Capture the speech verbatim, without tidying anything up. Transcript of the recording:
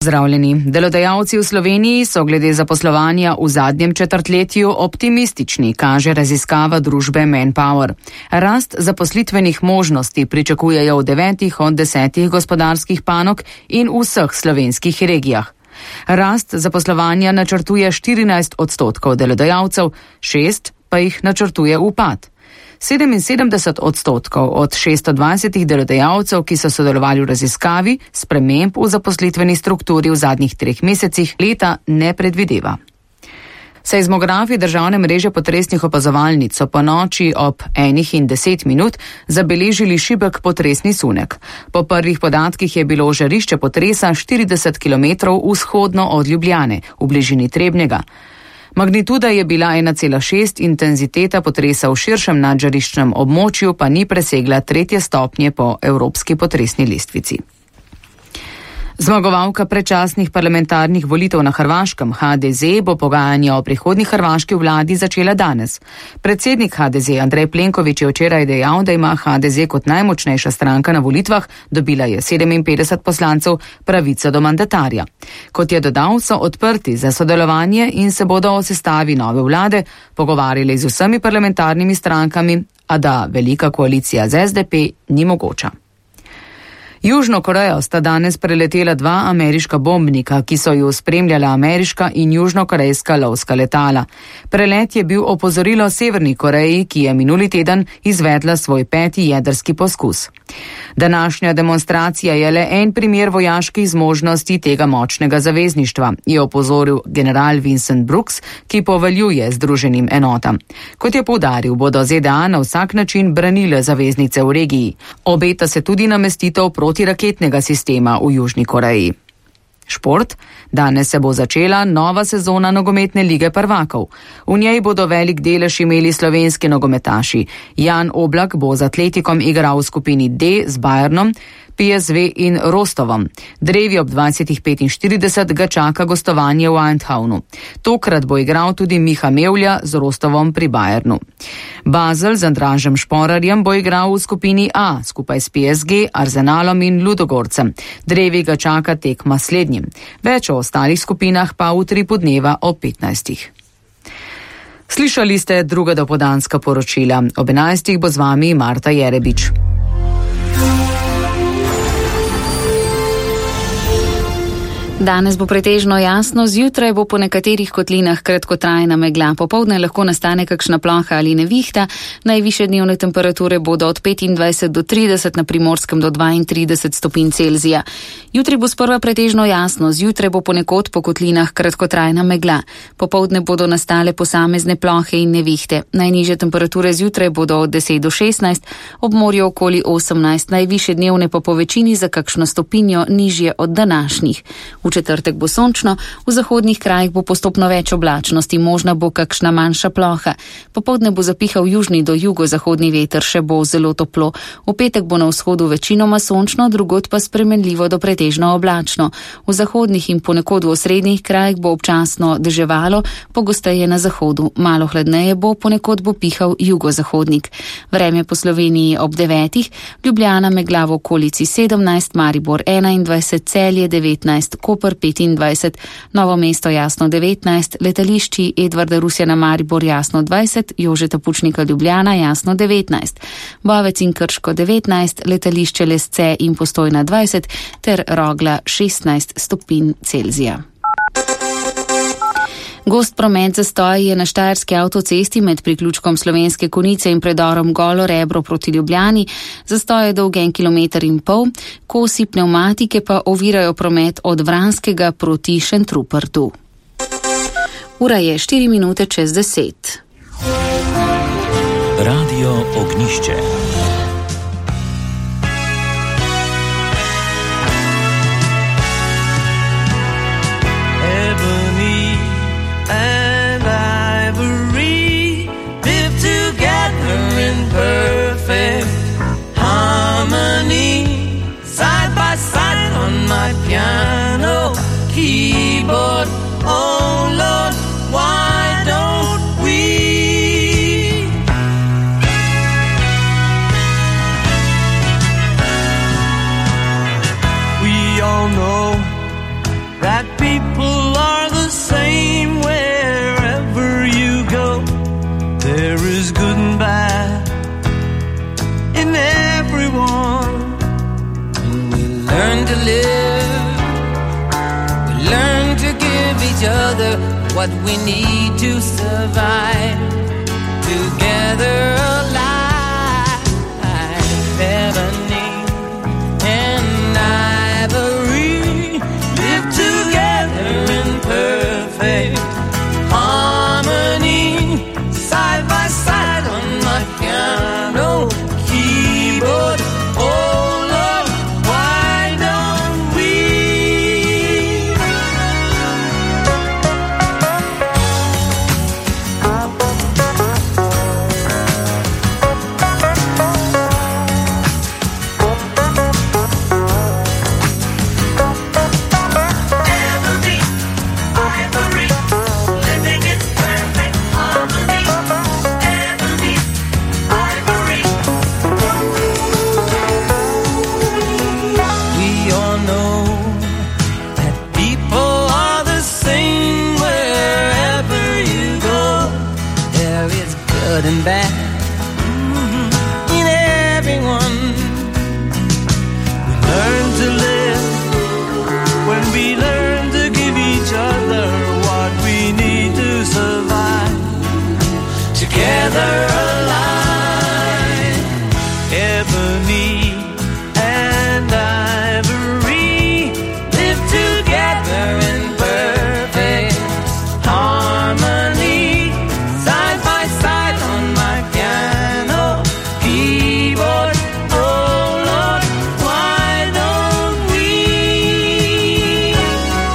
Pozdravljeni. Delodajalci v Sloveniji so glede zaposlovanja v zadnjem četrtletju optimistični, kaže raziskava družbe Manpower. Rast zaposlitvenih možnosti pričakujejo v devetih od desetih gospodarskih panog in v vseh slovenskih regijah. Rast zaposlovanja načrtuje štirinajst odstotkov delodajalcev, šest pa jih načrtuje upad. sedeminsedemdeset odstotkov od šeststo dvajsetih delodajalcev, ki so sodelovali v raziskavi, sprememb v zaposlitveni strukturi v zadnjih treh mesecih leta ne predvideva. Seizmografi državne mreže potresnih opazovalnic so po noči ob enih in deset minut zabeležili šibek potresni sunek. Po prvih podatkih je bilo žarišče potresa štirideset kilometrov vzhodno od Ljubljane, v bližini Trebnjega. Magnituda je bila ena cela šest, intenziteta potresa v širšem nadžariščnem območju pa ni presegla tretje stopnje po evropski potresni lestvici. Zmagovalka predčasnih parlamentarnih volitev na Hrvaškem, H D Z, bo pogajanja o prihodnji hrvaški vladi začela danes. Predsednik H D Z Andrej Plenković je včeraj dejal, da ima H D Z kot najmočnejša stranka na volitvah, dobila je sedeminpetdeset poslancev, pravico do mandatarja. Kot je dodal, so odprti za sodelovanje in se bodo o sestavi nove vlade pogovarjali z vsemi parlamentarnimi strankami, a da velika koalicija z S D P ni mogoča. Južno Korejo sta danes preletela dva ameriška bombnika, ki so ju spremljala ameriška in južnokorejska lovska letala. Prelet je bil opozorilo Severni Koreji, ki je minuli teden izvedla svoj peti jedrski poskus. Današnja demonstracija je le en primer vojaških zmožnosti tega močnega zavezništva, je opozoril general Vincent Brooks, ki poveljuje združenim enotam. Kot je poudaril, bodo Z D A na vsak način branile zaveznice v regiji. Obeta se tudi namestitev protiraketnega sistema v Južni Koreji. Šport. Danes se bo začela nova sezona nogometne lige prvakov. V njej bodo velik delež imeli slovenski nogometaši. Jan Oblak bo z Atletikom igral v skupini D z Bayernom, P S V in Rostovom. Drevi ob dvajsetih petinštirideset ga čaka gostovanje v Eindhovenu. Tokrat bo igral tudi Miha Mevlja z Rostovom pri Bayernu. Basel z Andražem Šporarjem bo igral v skupini A skupaj s P S G, Arsenalom in Ludogorcem. Drevi ga čaka tekma slednjim. Več o ostalih skupinah pa v utripu dneva o petnajstih. Slišali ste druga dopoldanska poročila. Ob enajstih bo z vami Marta Jerebič. Danes bo pretežno jasno, zjutraj bo po nekaterih kotlinah kratkotrajna megla. Popoldne lahko nastane kakšna ploha ali nevihta. Najvišje dnevne temperature bodo od petindvajset do trideset, na Primorskem do dvaintrideset stopinj Celzija. Jutri bo sprva pretežno jasno, zjutraj bo ponekod po kotlinah kratkotrajna megla. Popoldne bodo nastale posamezne plohe in nevihte. Najnižje temperature zjutraj bodo od deset do šestnajst, ob morju okoli osemnajst, najvišje dnevne pa po večini za kakšno stopinjo nižje od današnjih. V četrtek bo sončno, v zahodnih krajih bo postopno več oblačnosti, možna bo kakšna manjša ploha. Popoldne bo zapihal južni do jugozahodni veter, še bo zelo toplo. V petek bo na vzhodu večinoma sončno, drugod pa spremenljivo do pretežno oblačno. V zahodnih in ponekod v osrednjih krajih bo občasno deževalo, pogosteje na zahodu. Malo hladneje bo, ponekod bo pihal jugozahodnik. Vreme po Sloveniji ob devetih, Ljubljana megla v okolici sedemnajst, Maribor enaindvajset, Celje devetnajst, Koper petindvajset, Novo mesto jasno devetnajst, letališči Edvarda Rusjana Maribor jasno dvajset, Jožeta Pučnika Ljubljana jasno devetnajst, Bovec in Krško devetnajst, letališče Lesce in Postojna dvajset ter Rogla šestnajst stopinj Celzija. Gost promet zastoj je na štajerski avtocesti med priključkom Slovenske Konjice in predorom Golo Rebro proti Ljubljani. Zastoj je dolg en kilometer in pol, kosi pnevmatike pa ovirajo promet od Vranskega proti Šentrupertu. Ura je štiri minute čez deset. Radio Ognjišče. Perfect harmony, side by side on my piano keyboard. Oh Lord, why don't we? We all know that people are the same wherever you go. There is good and bad in everyone. When we learn to live, we learn to give each other what we need to survive. Together alive, ebony and ivory live together in perfect harmony, side by side on my piano keyboard. Oh Lord, why don't we? Ebony, ivory, living in perfect harmony. Ebony, ivory. We all know that people are the same wherever you go. There is good and bad